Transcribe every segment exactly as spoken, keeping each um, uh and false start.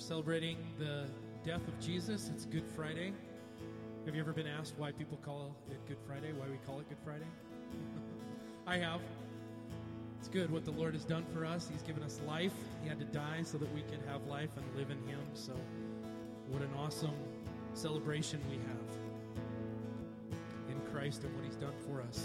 Celebrating the death of Jesus. It's Good Friday. Have you ever been asked why people call it Good Friday? Why we call it Good Friday? I have. It's good what the Lord has done for us. He's given us life. He had to die so that we could have life and live in Him. So what an awesome celebration we have in Christ and what He's done for us.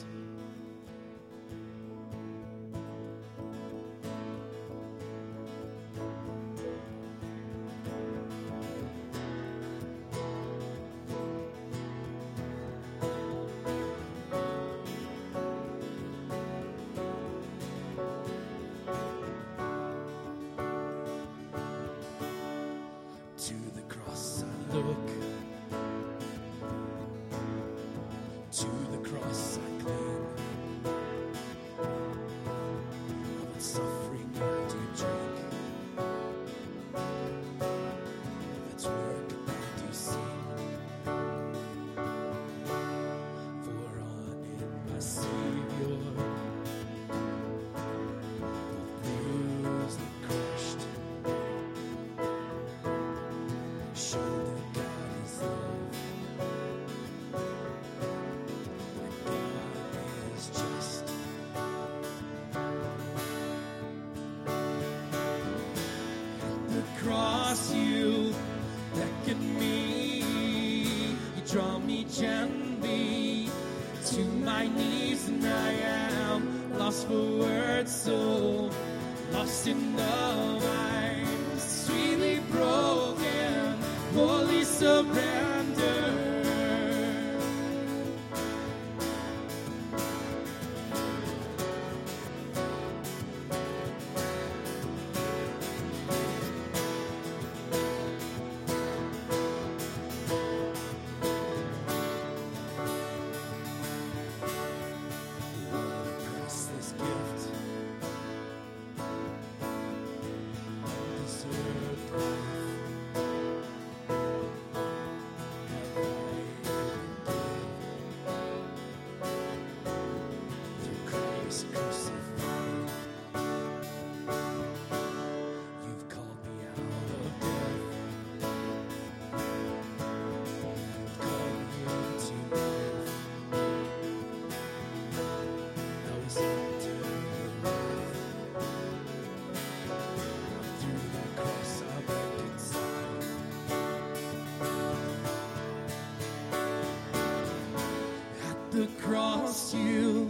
The cross, you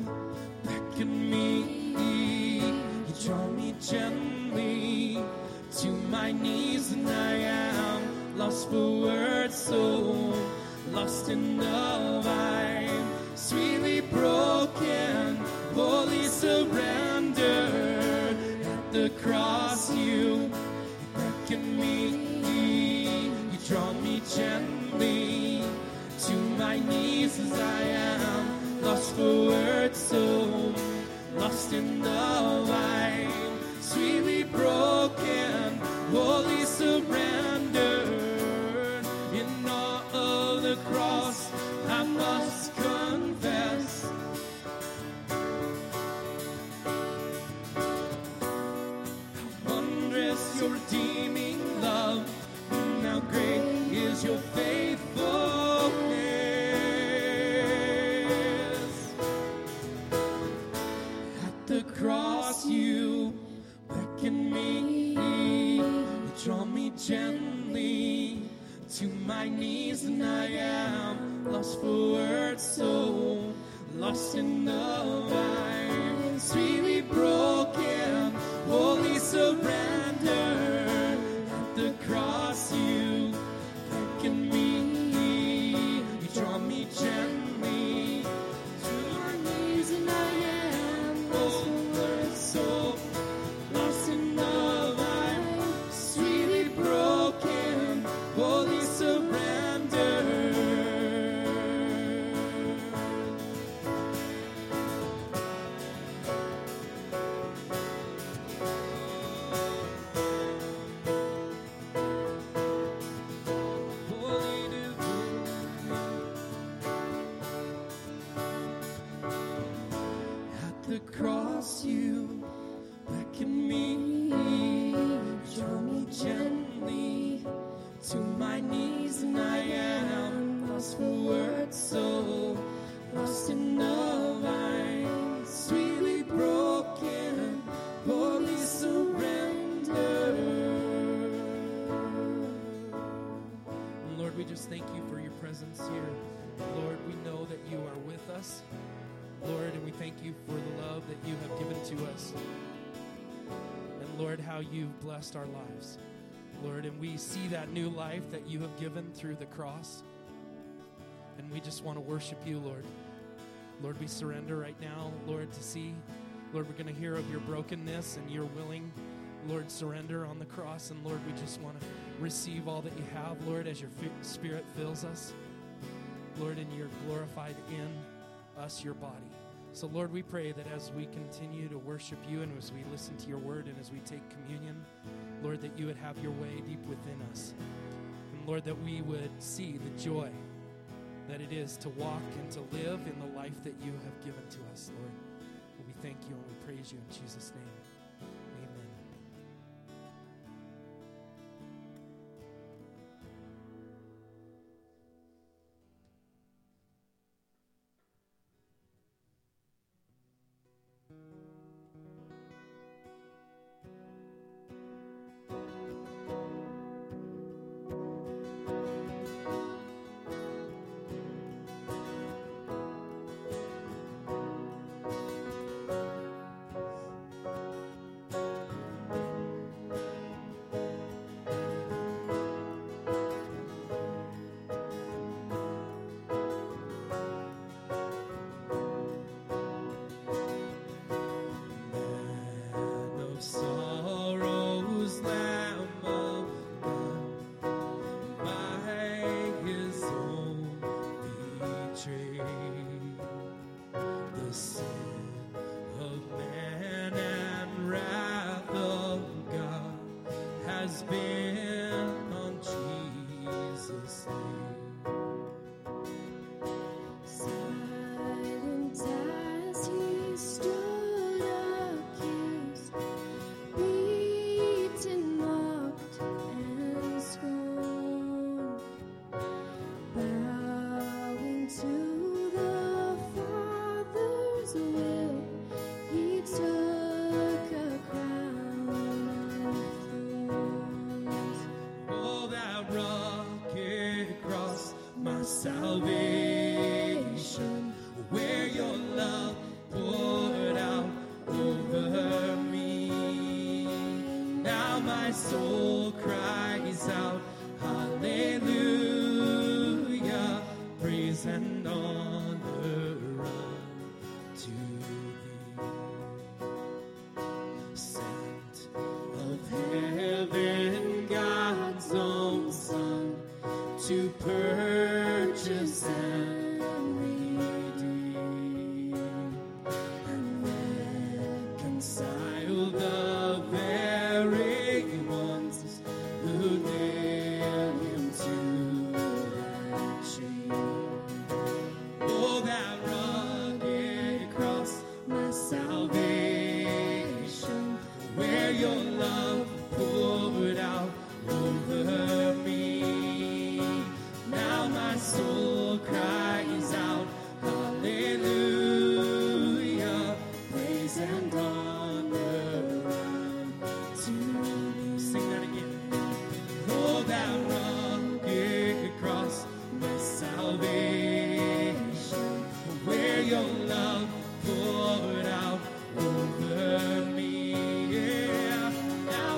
beckon me, you draw me gently to my knees, and I am lost for words, so lost in love. I'm sweetly broken, wholly surrendered. At the cross, you beckon me, you draw me gently to my knees, as I am lost for words, so lost in love. I'm sweetly broken, wholly surrendered. In all of the cross, I must confess, how wondrous your redeeming love, and how great is your faithfulness. The cross, you beckon me, you draw me gently to my knees, and I am lost for words, so lost in love. I'm sweetly broken, wholly surrendered. At the cross, you beckon me, you draw me gently to my knees, and I am so lost in love. I'm sweetly broken, wholly surrendered. Holy at the cross, you beckon me, you draw me gently presence here. Lord, we know that you are with us, Lord, and we thank you for the love that you have given to us. And Lord, how you've blessed our lives, Lord, and we see that new life that you have given through the cross. And we just want to worship you, Lord. Lord, we surrender right now, Lord, to see. Lord, we're going to hear of your brokenness and your willing, Lord, surrender on the cross. And Lord, we just want to receive all that you have, Lord, as your f- Spirit fills us. Lord, and you're glorified in us, your body. So, Lord, we pray that as we continue to worship you and as we listen to your word and as we take communion, Lord, that you would have your way deep within us. And, Lord, that we would see the joy that it is to walk and to live in the life that you have given to us, Lord. And we thank you and we praise you in Jesus' name. Amen. Salvation, where your love poured out over me. Now my soul cries out, hallelujah, praise and honor unto thee. Sent of heaven, God's own Son, to purchase and redeem and reconcile the very ones who nailed him to that tree. Oh, that rugged cross, my salvation, where your love poured out over me. Now my soul cries out, hallelujah, praise and honor unto thee. Sing that again. Oh, that rugged cross, my salvation, where your love poured out over me. Yeah. Now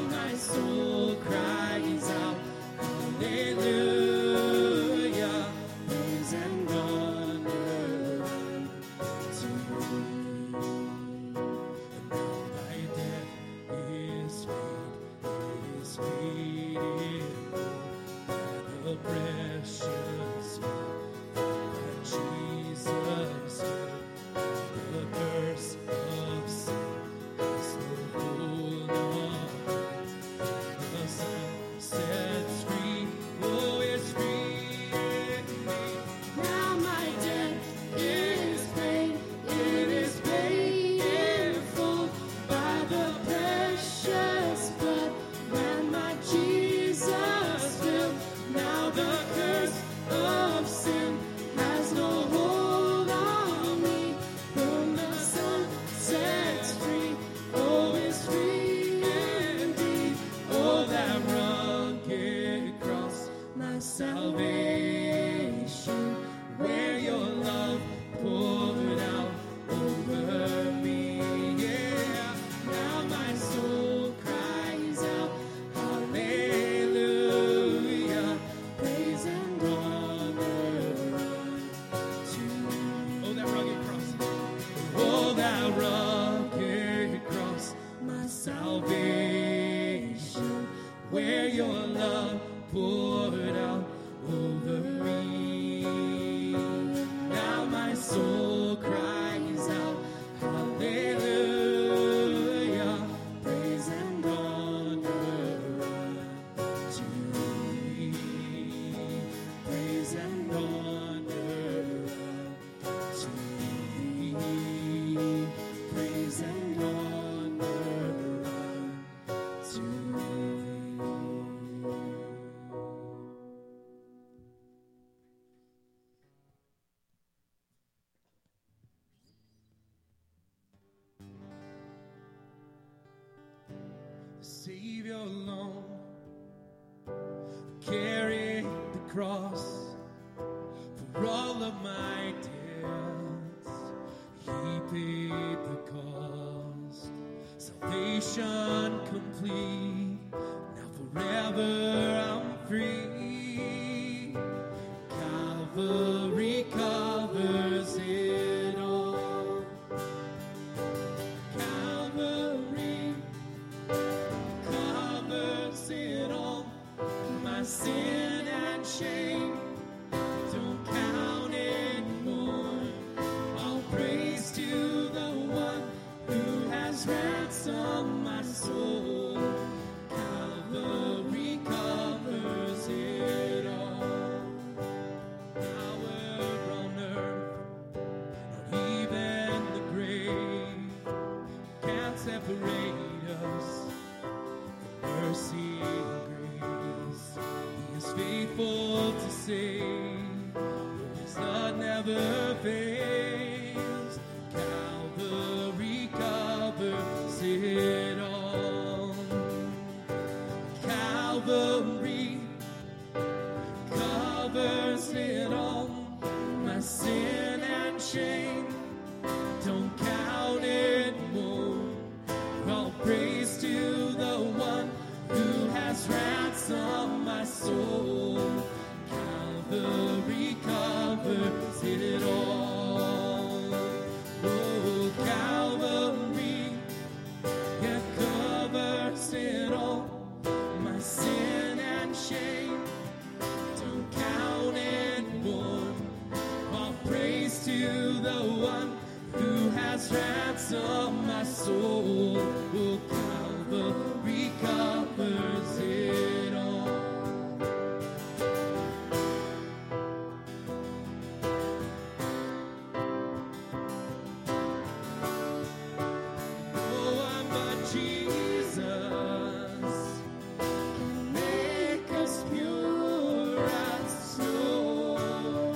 where your love poured out over me. Now my soul cries out, hallelujah, praise and honor to thee. Praise and honor to thee. Praise and honor to thee. Savior alone carried the cross for all of my debts. He paid the cost, salvation complete. Now forever I'm free. Calvary covers it all. Calvary covers it all. My sin and shame don't count anymore. All praise to the one who has ransomed my soul. Calvary covers it all. Power on earth, not even the grave can't separate us. Mercy and grace, He is faithful to save. His love never fails. Calvary covers it all. Calvary covers it all. My sin and shame don't count anymore. All praise to the one who has ransomed my soul. Calvary covers it all. Oh, Calvary, yeah, covers it all. My sin and shame don't count anymore. All praise to the one who has ransomed my soul. Oh, Calvary covers it all. Oh, but Jesus can make us pure as snow.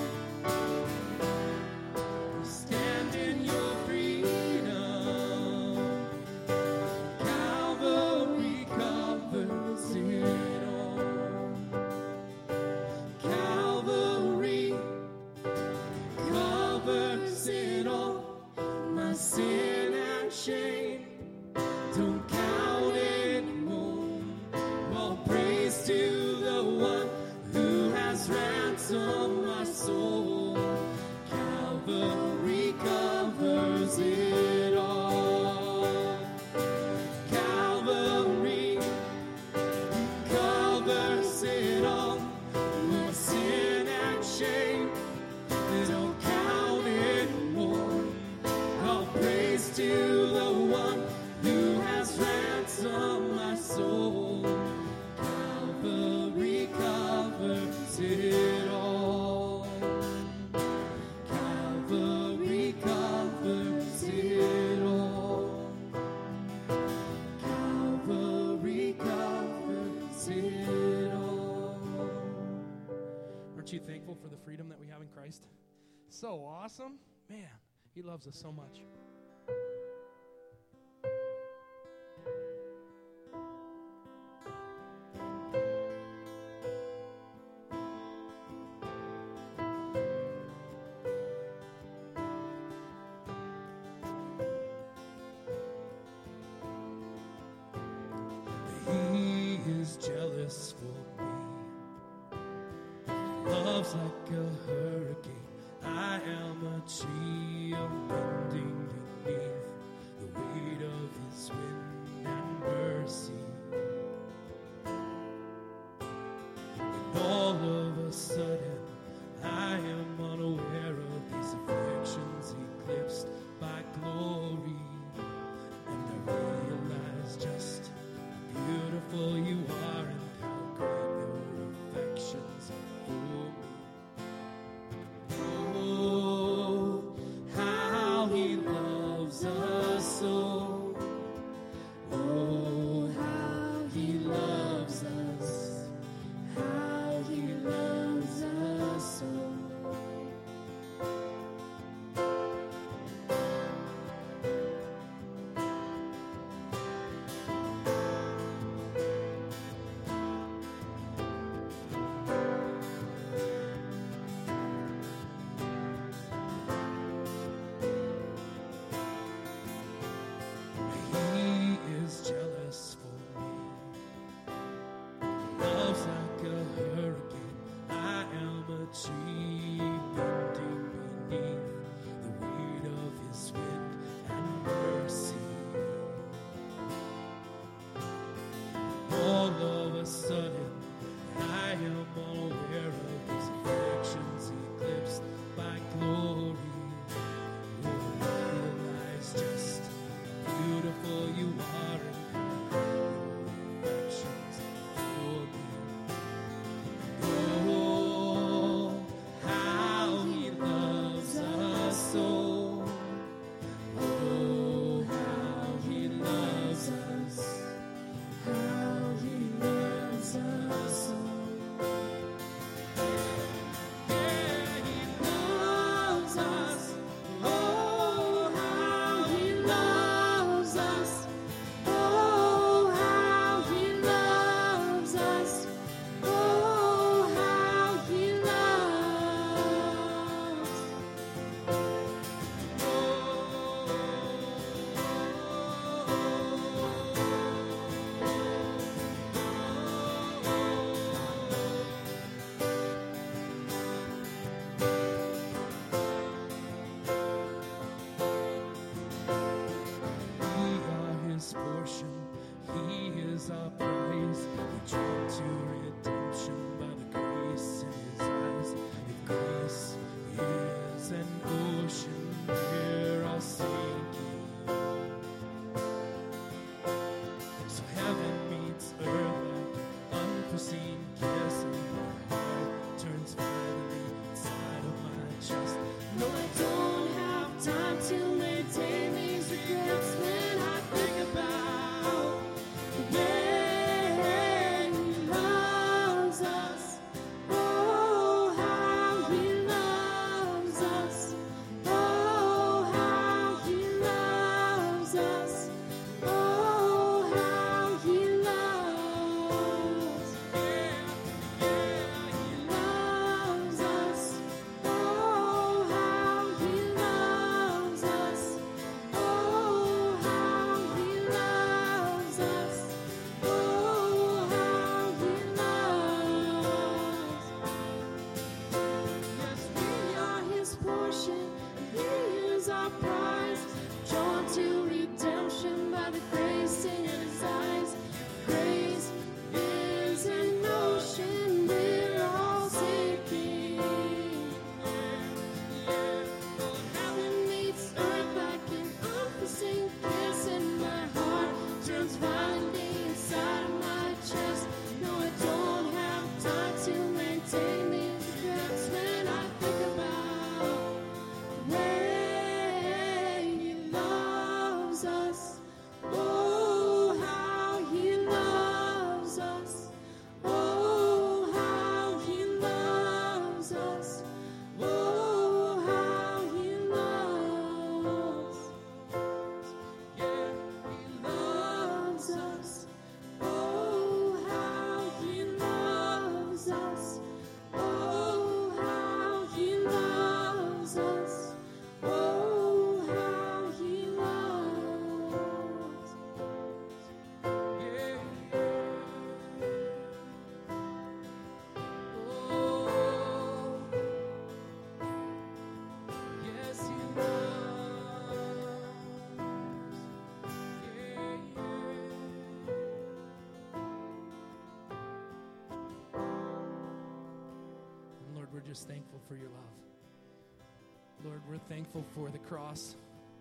Stand in your freedom. Calvary covers it all. Calvary covers it all. My sin and shame don't count anymore. All praise to the one who has ransomed my soul. Calvary covers it all. Calvary covers it all. My sin and shame don't count anymore. All praise to the one who has ransomed my soul. Calvary covers it all. Calvary covers it all. Calvary covers it all. Aren't you thankful for the freedom that we have in Christ? So awesome. Man, He loves us so much. He is jealous for me. Love's like a hurricane. I am a tree unbending beneath the weight of His wind and mercy. sudden I am unaware of these afflictions eclipsed by glory, and I realize just how beautiful you are and how great your affections for me. Oh, how he loves us so. Oh, how he loves us. How he loves us so. He is jealous for me. Love's like a hurricane. I am a tree bending beneath the weight of his wind and mercy. All of a sudden, I am unaware of his affections eclipsed by glory. Oh, I realize just how beautiful you are and how great your affections for me. Oh, how he loves us so. Oh, how he loves us. How he loves us so. Yeah, he loves us. Oh, how he loves us. Oh, how he loves us. Oh, how he loves. We are his portion, he is our prize. We draw to redemption by the grace in his eyes. If grace is an ocean, we're all sinking. So heaven meets earth like an unforeseen kiss, and my heart turns violently inside of my chest. No, I don't have time to maintain these regrets when I think about the way he loves us. we're just thankful for your love. Lord, we're thankful for the cross.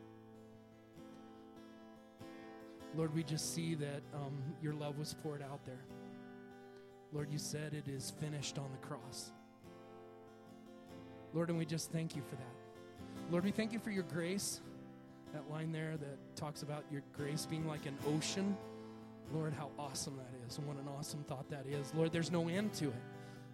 Lord, we just see that um, your love was poured out there. Lord, you said it is finished on the cross. Lord, and we just thank you for that. Lord, we thank you for your grace. That line there that talks about your grace being like an ocean. Lord, how awesome that is, and what an awesome thought that is. Lord, there's no end to it.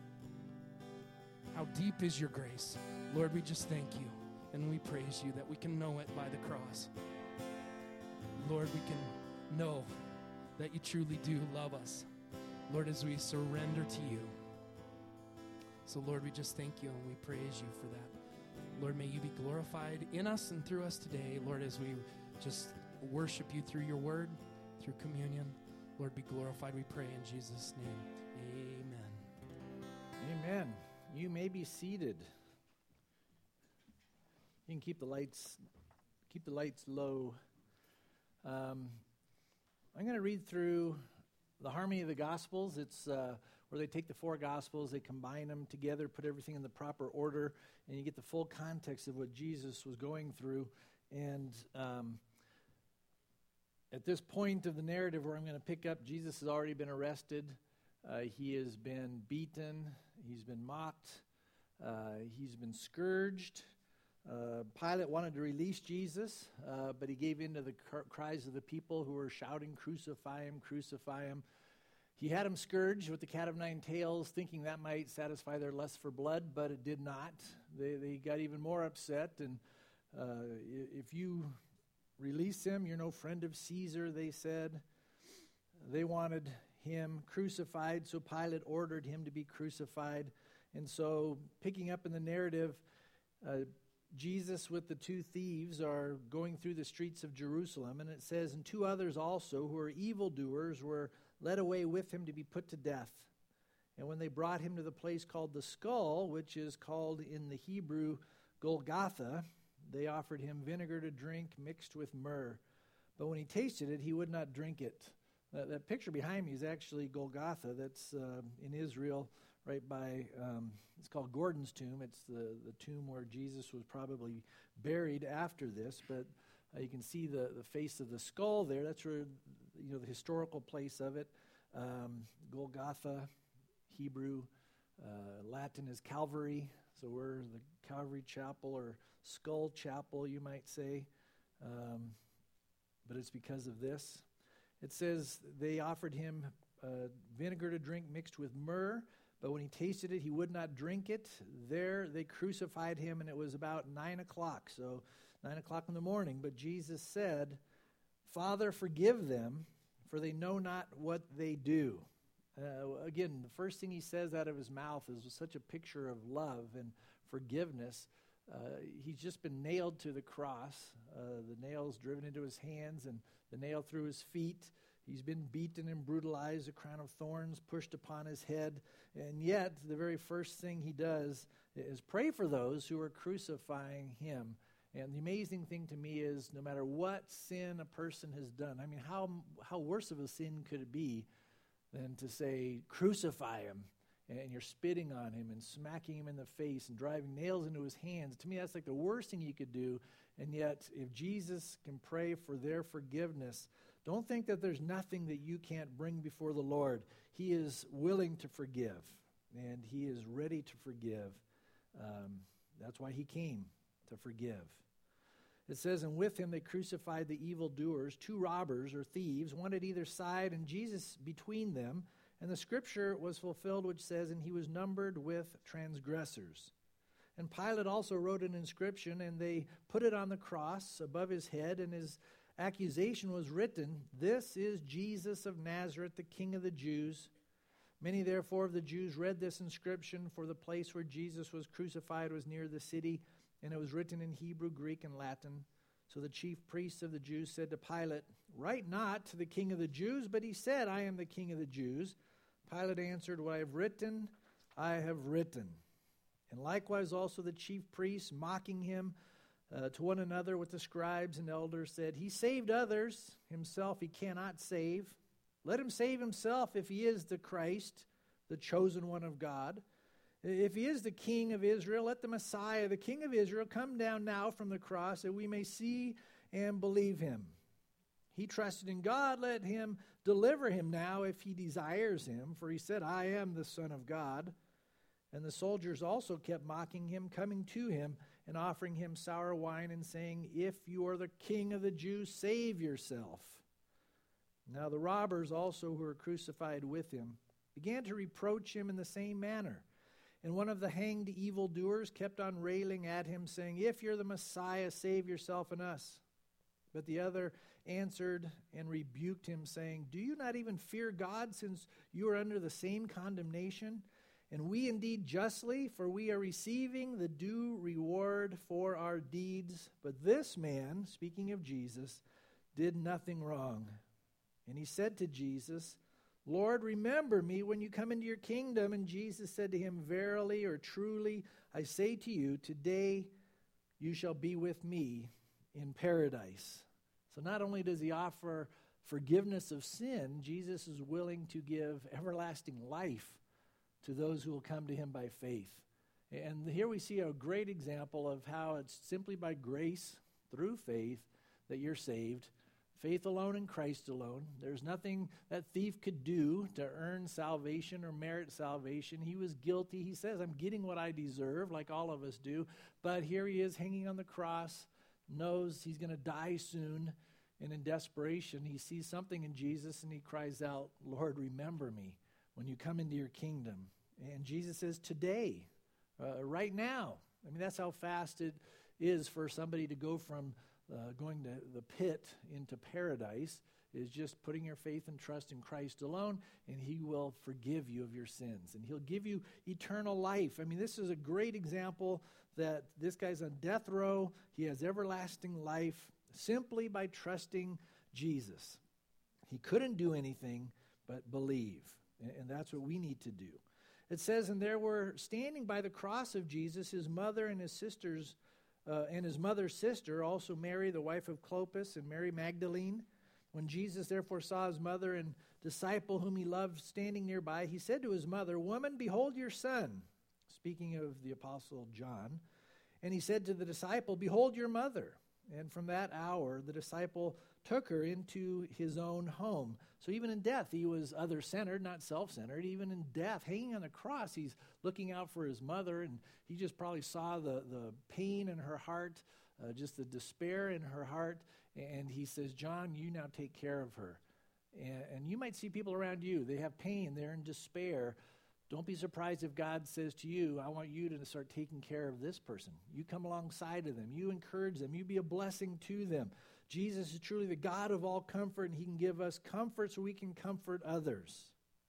How deep is your grace? Lord, we just thank you, and we praise you that we can know it by the cross. Lord, we can know that you truly do love us, Lord, as we surrender to you. So, Lord, we just thank you and we praise you for that. Lord, may you be glorified in us and through us today, Lord, as we just worship you through your word, through communion. Lord, be glorified, we pray in Jesus' name. Amen. Amen. You may be seated. You can keep the lights, keep the lights low. Um, I'm going to read through the Harmony of the Gospels. It's uh, where they take the four Gospels, they combine them together, put everything in the proper order, and you get the full context of what Jesus was going through. And um, at this point of the narrative where I'm going to pick up, Jesus has already been arrested. Uh, he has been beaten. He's been mocked. Uh, he's been scourged. Uh, Pilate wanted to release Jesus, uh, but he gave in to the cr- cries of the people who were shouting, "Crucify him, crucify him." He had him scourged with the cat of nine tails, thinking that might satisfy their lust for blood, but it did not. They, they got even more upset, and uh, if you release him, you're no friend of Caesar, they said. They wanted him crucified, so Pilate ordered him to be crucified. And so, picking up in the narrative, uh, Jesus with the two thieves are going through the streets of Jerusalem, and it says, and two others also, who are evildoers, were led away with him to be put to death. And when they brought him to the place called the Skull, which is called in the Hebrew Golgotha, they offered him vinegar to drink mixed with myrrh. But when he tasted it, he would not drink it. Uh, that picture behind me is actually Golgotha. That's uh, in Israel, right by, um, it's called Gordon's tomb. It's the, the tomb where Jesus was probably buried after this. But uh, you can see the, the face of the skull there. That's where, you know, the historical place of it. Um, Golgotha, Hebrew, uh, Latin is Calvary. So we're the Calvary Chapel or Skull Chapel, you might say. Um, but it's because of this. It says they offered him uh, vinegar to drink mixed with myrrh, but when he tasted it, he would not drink it. There they crucified him, and it was about nine o'clock, so nine o'clock in the morning. But Jesus said, "Father, forgive them, for they know not what they do." Uh, again, the first thing he says out of his mouth is such a picture of love and forgiveness. Uh, he's just been nailed to the cross, uh, the nails driven into his hands and the nail through his feet. He's been beaten and brutalized, a crown of thorns pushed upon his head. And yet, the very first thing he does is pray for those who are crucifying him. And the amazing thing to me is no matter what sin a person has done, I mean, how how worse of a sin could it be than to say, crucify him? And you're spitting on him and smacking him in the face and driving nails into his hands. To me, that's like the worst thing you could do. And yet, if Jesus can pray for their forgiveness, don't think that there's nothing that you can't bring before the Lord. He is willing to forgive, and he is ready to forgive. Um, that's why he came, to forgive. It says, and with him they crucified the evildoers, two robbers or thieves, one at either side, and Jesus between them. And the scripture was fulfilled, which says, and he was numbered with transgressors. And Pilate also wrote an inscription, and they put it on the cross above his head, and his accusation was written, this is Jesus of Nazareth, the King of the Jews. Many, therefore, of the Jews read this inscription, for the place where Jesus was crucified was near the city, and it was written in Hebrew, Greek, and Latin. So the chief priests of the Jews said to Pilate, write not to the King of the Jews, but he said, I am the King of the Jews. Pilate answered, what I have written, I have written. And likewise also the chief priests, mocking him uh, to one another with the scribes and elders, said, he saved others, himself he cannot save. Let him save himself if he is the Christ, the chosen one of God. If he is the king of Israel, let the Messiah, the king of Israel, come down now from the cross that we may see and believe him. He trusted in God, let him deliver him now if he desires him, for he said, I am the Son of God. And the soldiers also kept mocking him, coming to him and offering him sour wine and saying, if you are the king of the Jews, save yourself. Now the robbers also who were crucified with him began to reproach him in the same manner. And one of the hanged evildoers kept on railing at him, saying, if you're the Messiah, save yourself and us. But the other answered and rebuked him, saying, do you not even fear God, since you are under the same condemnation? And we indeed justly, for we are receiving the due reward for our deeds. But this man, speaking of Jesus, did nothing wrong. And he said to Jesus, Lord, remember me when you come into your kingdom. And Jesus said to him, verily or truly, I say to you, today you shall be with me in paradise. So not only does he offer forgiveness of sin, Jesus is willing to give everlasting life to those who will come to him by faith. And here we see a great example of how it's simply by grace, through faith, that you're saved. Faith alone in Christ alone. There's nothing that thief could do to earn salvation or merit salvation. He was guilty. He says, I'm getting what I deserve, like all of us do. But here he is hanging on the cross, knows he's going to die soon. And in desperation, he sees something in Jesus and he cries out, Lord, remember me when you come into your kingdom. And Jesus says, today, uh, right now. I mean, that's how fast it is for somebody to go from uh, going to the pit into paradise, is just putting your faith and trust in Christ alone, and he will forgive you of your sins. And he'll give you eternal life. I mean, this is a great example that this guy's on death row. He has everlasting life simply by trusting Jesus. He couldn't do anything but believe. And that's what we need to do. It says, and there were standing by the cross of Jesus his mother and his sisters, uh, and his mother's sister, also Mary, the wife of Clopas, and Mary Magdalene. When Jesus therefore saw his mother and disciple whom he loved standing nearby, he said to his mother, Woman, behold your son. Speaking of the apostle John. And he said to the disciple, Behold your mother. And from that hour, the disciple took her into his own home. So even in death, he was other-centered, not self-centered. Even in death, hanging on the cross, he's looking out for his mother, and he just probably saw the, the pain in her heart, uh, just the despair in her heart, and he says, John, you now take care of her. And, and you might see people around you, they have pain, they're in despair. Don't be surprised if God says to you, I want you to start taking care of this person. You come alongside of them. You encourage them. You be a blessing to them. Jesus is truly the God of all comfort, and he can give us comfort so we can comfort others.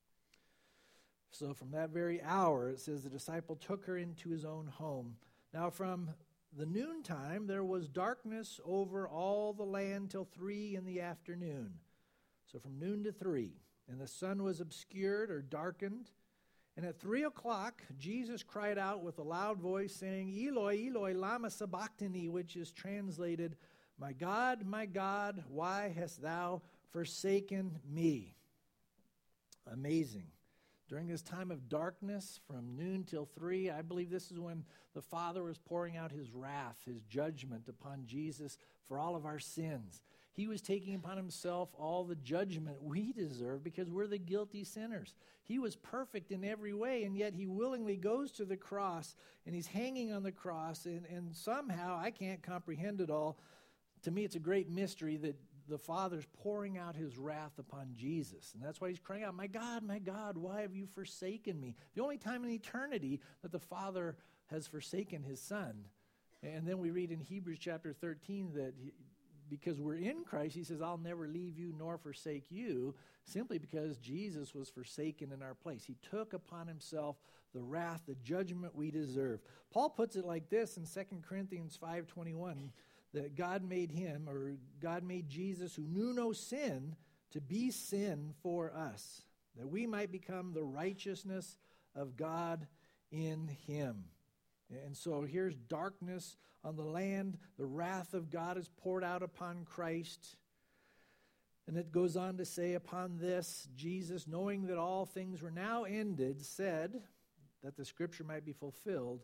So from that very hour, it says the disciple took her into his own home. Now from the noontime, there was darkness over all the land till three in the afternoon. So from noon to three. And the sun was obscured or darkened. And at three o'clock, Jesus cried out with a loud voice, saying, Eloi, Eloi, lama sabachthani, which is translated, My God, my God, why hast thou forsaken me? Amazing. During this time of darkness, from noon till three, I believe this is when the Father was pouring out his wrath, his judgment upon Jesus for all of our sins. He was taking upon himself all the judgment we deserve because we're the guilty sinners. He was perfect in every way, and yet he willingly goes to the cross, and he's hanging on the cross, and, and somehow, I can't comprehend it all. To me, it's a great mystery that the Father's pouring out his wrath upon Jesus. And that's why he's crying out, My God, my God, why have you forsaken me? The only time in eternity that the Father has forsaken his Son. And then we read in Hebrews chapter thirteen that he, because we're in Christ, he says, I'll never leave you nor forsake you, simply because Jesus was forsaken in our place. He took upon himself the wrath, the judgment we deserve. Paul puts it like this in Second Corinthians five twenty-one, that God made him, or God made Jesus, who knew no sin, to be sin for us, that we might become the righteousness of God in him. And so here's darkness on the land. The wrath of God is poured out upon Christ. And it goes on to say, upon this, Jesus, knowing that all things were now ended, said, that the scripture might be fulfilled,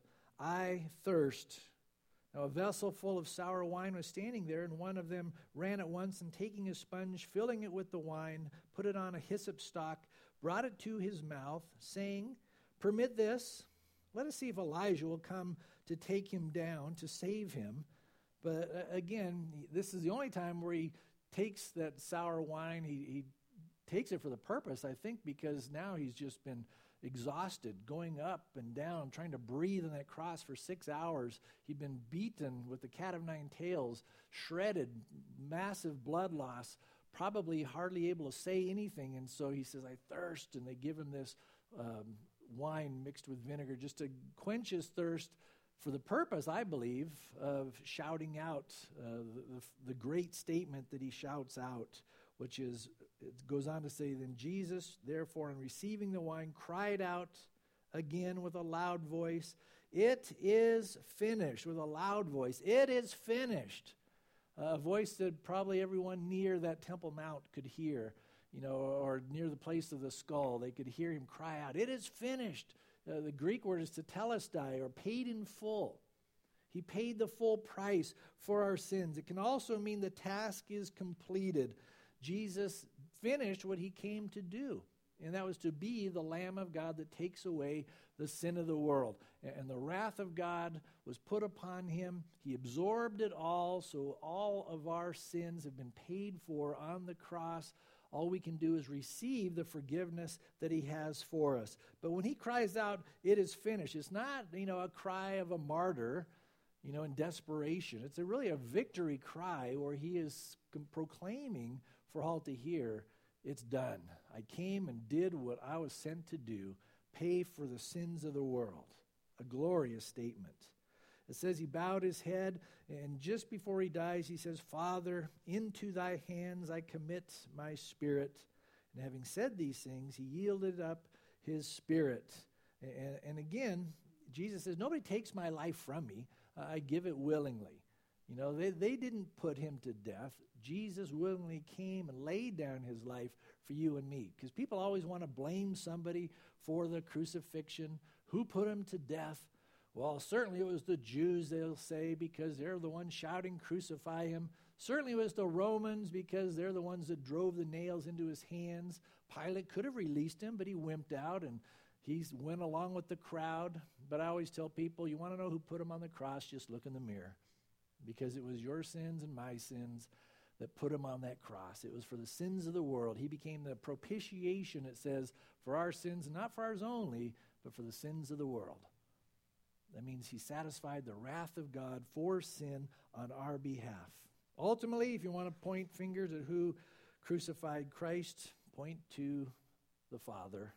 I thirst. Now a vessel full of sour wine was standing there, and one of them ran at once, and taking a sponge, filling it with the wine, put it on a hyssop stalk, brought it to his mouth, saying, Permit this. Let us see if Elijah will come to take him down, to save him. But uh, again, this is the only time where he takes that sour wine. He, he takes it for the purpose, I think, because now he's just been exhausted, going up and down, trying to breathe on that cross for six hours. He'd been beaten with the cat of nine tails, shredded, massive blood loss, probably hardly able to say anything. And so he says, I thirst. And they give him this um, wine mixed with vinegar just to quench his thirst for the purpose, I believe, of shouting out uh, the, the, the great statement that he shouts out, which is, it goes on to say, Then Jesus, therefore, on receiving the wine, cried out again with a loud voice, It is finished, with a loud voice. It is finished. Uh, a voice that probably everyone near that Temple Mount could hear, you know, or near the place of the skull. They could hear him cry out, It is finished. Uh, the Greek word is tetelestai, or paid in full. He paid the full price for our sins. It can also mean the task is completed. Jesus finished what he came to do, and that was to be the Lamb of God that takes away the sin of the world. And the wrath of God was put upon him. He absorbed it all, so all of our sins have been paid for on the cross. All we can do is receive the forgiveness that he has for us. But when he cries out, it is finished, it's not, you know, a cry of a martyr, you know, in desperation. It's a really a victory cry where he is com- proclaiming for all to hear, it's done. I came and did what I was sent to do, pay for the sins of the world. A glorious statement. It says he bowed his head, and just before he dies, he says, Father, into thy hands I commit my spirit. And having said these things, he yielded up his spirit. And, and again, Jesus says, nobody takes my life from me. Uh, I give it willingly. You know, they, they didn't put him to death. Jesus willingly came and laid down his life for you and me. Because people always want to blame somebody for the crucifixion. Who put him to death? Well, certainly it was the Jews, they'll say, because they're the ones shouting, crucify him. Certainly it was the Romans, because they're the ones that drove the nails into his hands. Pilate could have released him, but he wimped out, and he went along with the crowd. But I always tell people, you want to know who put him on the cross, just look in the mirror. Because it was your sins and my sins that put him on that cross. It was for the sins of the world. He became the propitiation, it says, for our sins, not for ours only, but for the sins of the world. That means he satisfied the wrath of God for sin on our behalf. Ultimately, if you want to point fingers at who crucified Christ, point to the Father.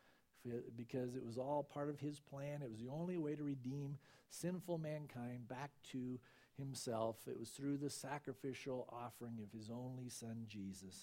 Because it was all part of his plan. It was the only way to redeem sinful mankind back to himself. It was through the sacrificial offering of his only Son, Jesus.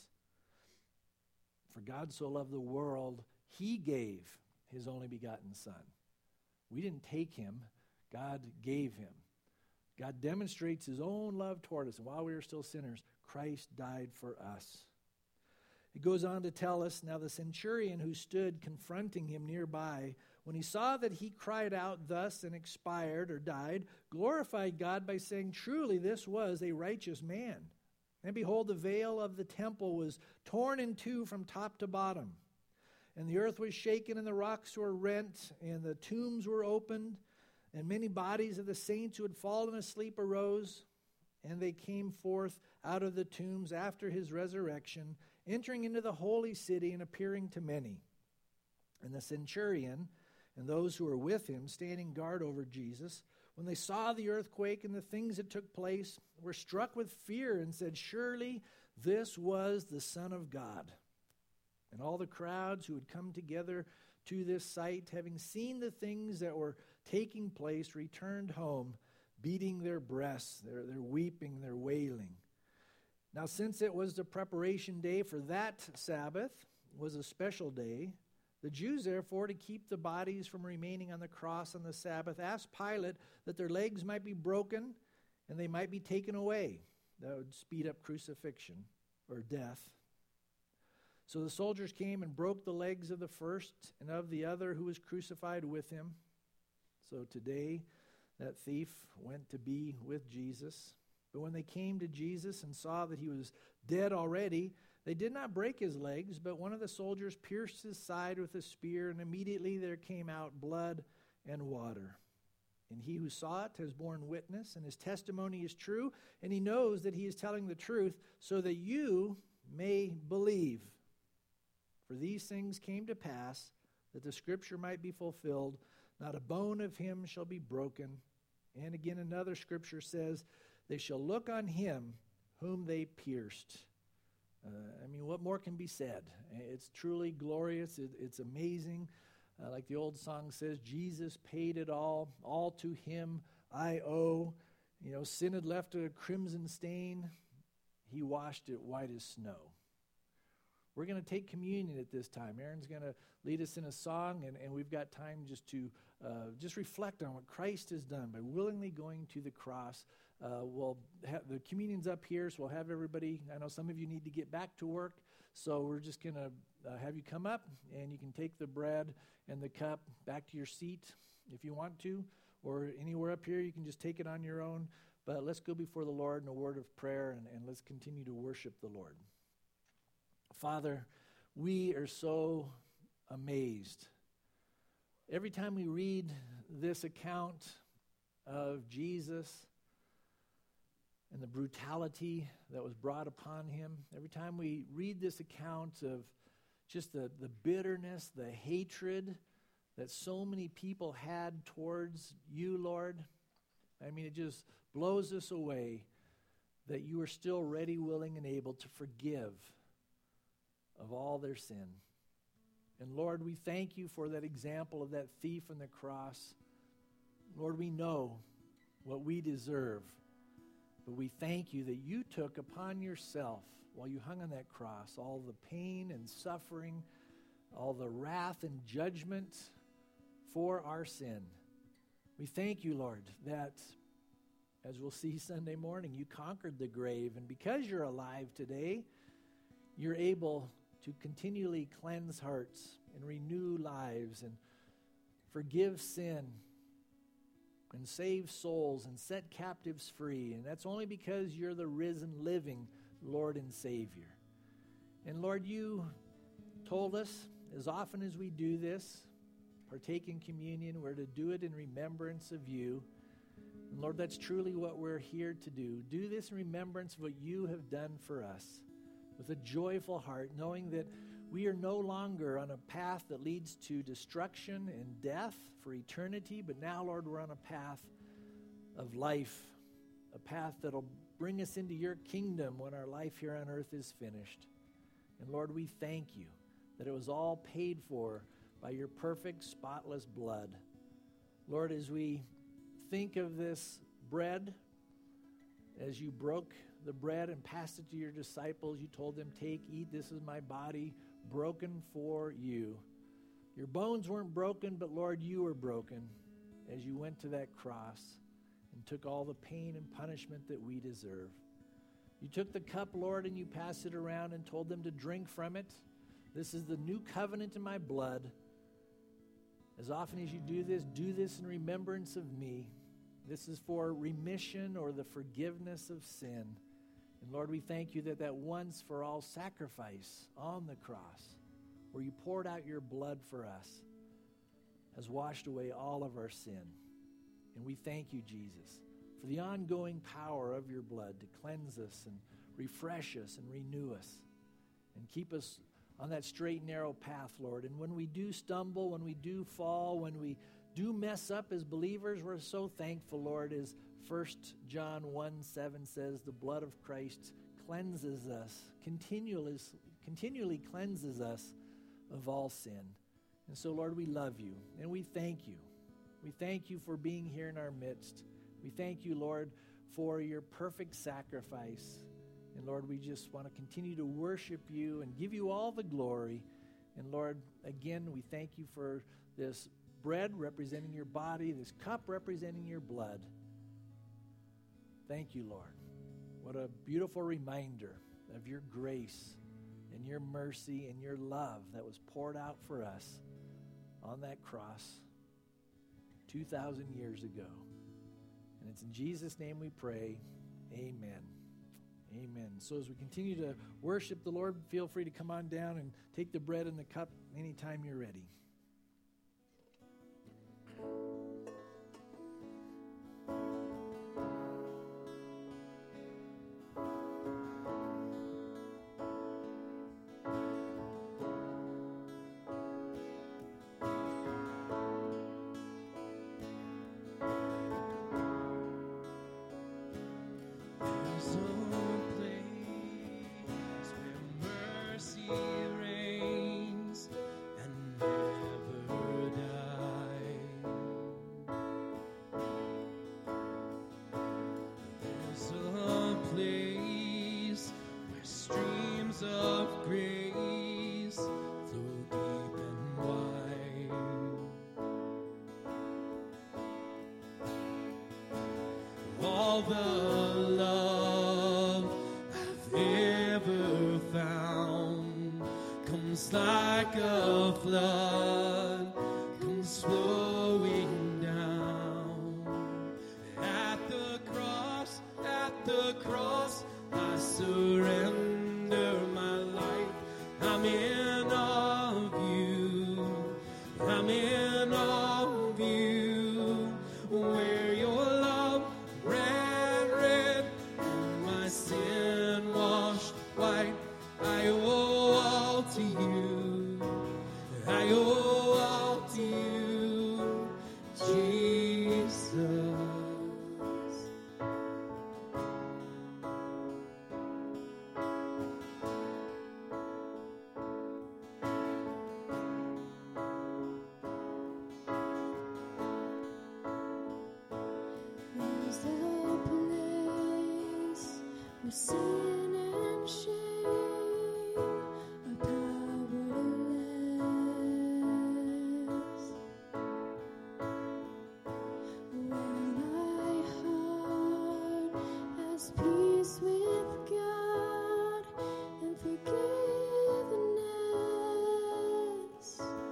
For God so loved the world, he gave his only begotten Son. We didn't take him. God gave him. God demonstrates his own love toward us. And while we were still sinners, Christ died for us. It goes on to tell us, now the centurion who stood confronting him nearby, when he saw that he cried out thus and expired or died, glorified God by saying, Truly this was a righteous man. And behold, the veil of the temple was torn in two from top to bottom. And the earth was shaken, and the rocks were rent, and the tombs were opened, and many bodies of the saints who had fallen asleep arose, and they came forth out of the tombs after his resurrection, entering into the holy city and appearing to many. And the centurion and those who were with him, standing guard over Jesus, when they saw the earthquake and the things that took place, were struck with fear and said, Surely this was the Son of God. And all the crowds who had come together to this sight, having seen the things that were taking place, returned home, beating their breasts, their, their weeping, their wailing. Now, since it was the preparation day for that Sabbath, was a special day, the Jews, therefore, to keep the bodies from remaining on the cross on the Sabbath, asked Pilate that their legs might be broken and they might be taken away. That would speed up crucifixion or death. So the soldiers came and broke the legs of the first and of the other who was crucified with him. So today that thief went to be with Jesus. But when they came to Jesus and saw that he was dead already, they did not break his legs, but one of the soldiers pierced his side with a spear, and immediately there came out blood and water. And he who saw it has borne witness, and his testimony is true, and he knows that he is telling the truth, so that you may believe. For these things came to pass, that the scripture might be fulfilled, not a bone of him shall be broken. And again another scripture says, they shall look on him whom they pierced. Uh, I mean, what more can be said? It's truly glorious. It, it's amazing. Uh, like the old song says, Jesus paid it all. All to him I owe. You know, sin had left a crimson stain. He washed it white as snow. We're going to take communion at this time. Aaron's going to lead us in a song, and, and we've got time just to uh, just reflect on what Christ has done by willingly going to the cross. Uh, we'll have the communion's up here, so we'll have everybody. I know some of you need to get back to work, so we're just going to uh, have you come up, and you can take the bread and the cup back to your seat if you want to, or anywhere up here. You can just take it on your own. But let's go before the Lord in a word of prayer, and, and let's continue to worship the Lord. Father, we are so amazed. Every time we read this account of Jesus and the brutality that was brought upon him, every time we read this account of just the, the bitterness, the hatred that so many people had towards you, Lord, I mean, it just blows us away that you are still ready, willing, and able to forgive of all their sin. And Lord, we thank you for that example of that thief on the cross. Lord, we know what we deserve, but we thank you that you took upon yourself while you hung on that cross all the pain and suffering, all the wrath and judgment for our sin. We thank you, Lord, that as we'll see Sunday morning, you conquered the grave, and because you're alive today, you're able to continually cleanse hearts and renew lives and forgive sin and save souls and set captives free. And that's only because you're the risen, living Lord and Savior. And Lord, you told us as often as we do this, partake in communion, we're to do it in remembrance of you. And Lord, that's truly what we're here to do. Do this in remembrance of what you have done for us, with a joyful heart, knowing that we are no longer on a path that leads to destruction and death for eternity, but now, Lord, we're on a path of life, a path that'll bring us into your kingdom when our life here on earth is finished. And Lord, we thank you that it was all paid for by your perfect, spotless blood. Lord, as we think of this bread, as you broke the bread and passed it to your disciples, you told them, take, eat, this is my body broken for you. Your bones weren't broken, but Lord, you were broken as you went to that cross and took all the pain and punishment that we deserve. You took the cup, Lord, and you passed it around and told them to drink from it. This is the new covenant in my blood. As often as you do this, do this in remembrance of me. This is for remission or the forgiveness of sin. And Lord, we thank you that that once for all sacrifice on the cross, where you poured out your blood for us, has washed away all of our sin. And we thank you, Jesus, for the ongoing power of your blood to cleanse us and refresh us and renew us and keep us on that straight and narrow path, Lord. And when we do stumble, when we do fall, when we do mess up as believers, we're so thankful, Lord, as First John one seven says, the blood of Christ cleanses us, continually, continually cleanses us of all sin. And so, Lord, we love you, and we thank you. We thank you for being here in our midst. We thank you, Lord, for your perfect sacrifice. And, Lord, we just want to continue to worship you and give you all the glory. And, Lord, again, we thank you for this bread representing your body, this cup representing your blood. Thank you, Lord. What a beautiful reminder of your grace and your mercy and your love that was poured out for us on that cross two thousand years ago. And it's in Jesus' name we pray. Amen. Amen. So as we continue to worship the Lord, feel free to come on down and take the bread and the cup anytime you're ready. All the love I've ever found comes like a flood, comes flowing down. At the cross, at the cross, I surrender my life. I'm in awe of you. I'm in awe of you. Where your love ran red and my sin washed white. I owe all to you. I owe all to you, Jesus. There's a place where sin and shame are powerless. Where my heart has peace with God and forgiveness.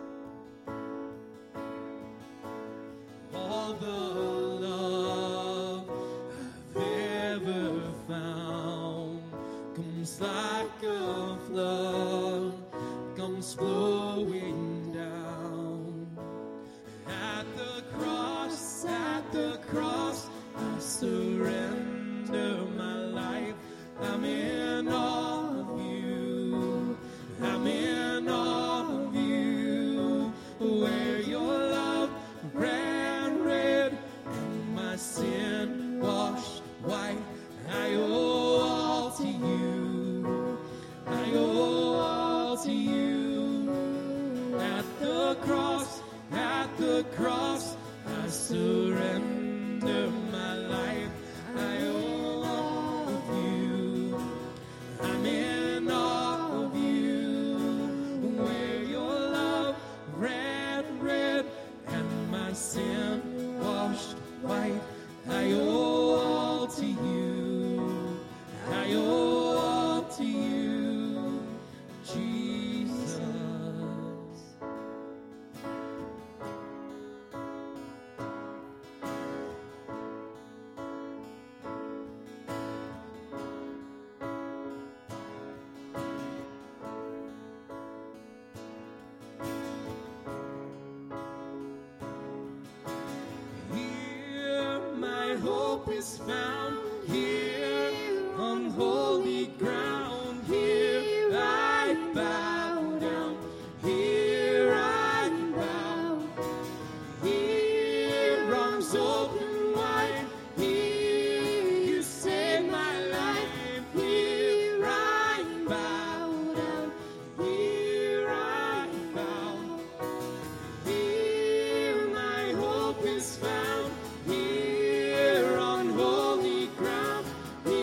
All the love I've ever found comes like a flood, comes flowing down. At the cross, at the cross, I surrender my life. I'm in awe of you. I'm in awe of you. Where your love ran red and my sin washed white. I owe all to you. I owe all to you. At the cross, at the cross, I surrender my life. I owe all of you. I'm in awe of you. Where your love ran red and my sin washed white. I owe all to you. I owe all to you, Jesus. Here my hope is found, here on holy ground. Here I bow down, here I bow. Here arms open wide, here you save my life. Here I bow down, here I bow. Here my hope is found, here on holy ground.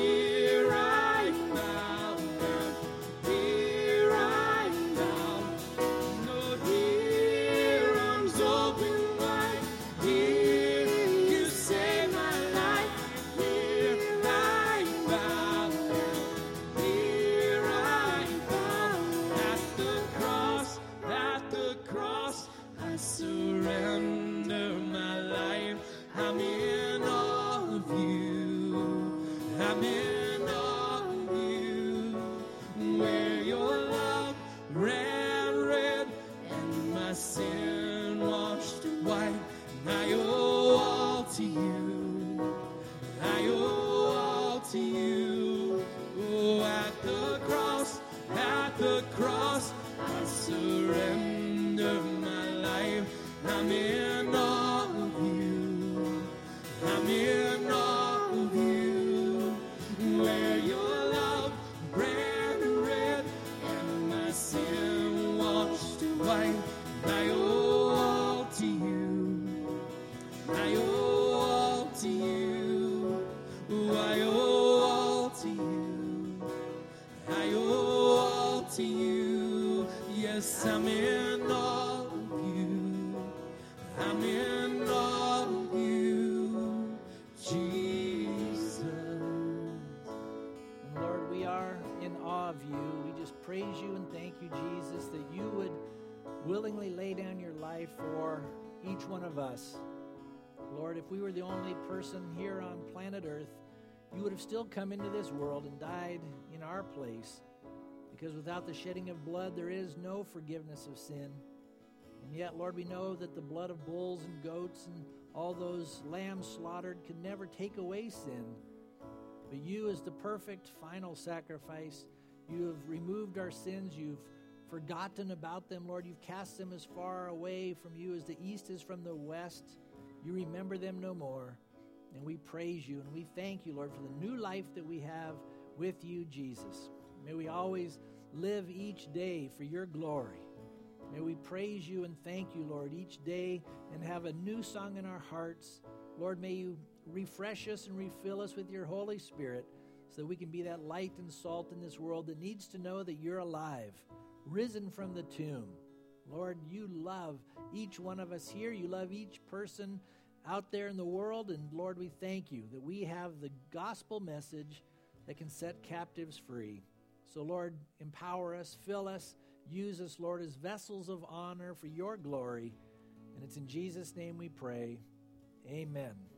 I'm in awe of you. I'm in awe of you. Where your love ran red and my sin washed white. I owe all to you. I owe all to you. I owe all to you. I owe all to you. Yes, I'm in awe of you. I'm in awe of you, Jesus. And Lord, we are in awe of you. We just praise you and thank you, Jesus, that you would willingly lay down your life for each one of us. Lord, if we were the only person here on planet Earth, you would have still come into this world and died in our place. Because without the shedding of blood, there is no forgiveness of sin. And yet, Lord, we know that the blood of bulls and goats and all those lambs slaughtered can never take away sin. But you, as the perfect final sacrifice, you have removed our sins. You've forgotten about them, Lord. You've cast them as far away from you as the east is from the west. You remember them no more. And we praise you and we thank you, Lord, for the new life that we have with you, Jesus. May we always live each day for your glory. May we praise you and thank you, Lord, each day and have a new song in our hearts. Lord, may you refresh us and refill us with your Holy Spirit so that we can be that light and salt in this world that needs to know that you're alive, risen from the tomb. Lord, you love each one of us here. You love each person out there in the world. And Lord, we thank you that we have the gospel message that can set captives free. So Lord, empower us, fill us, use us, Lord, as vessels of honor for your glory. And it's in Jesus' name we pray. Amen.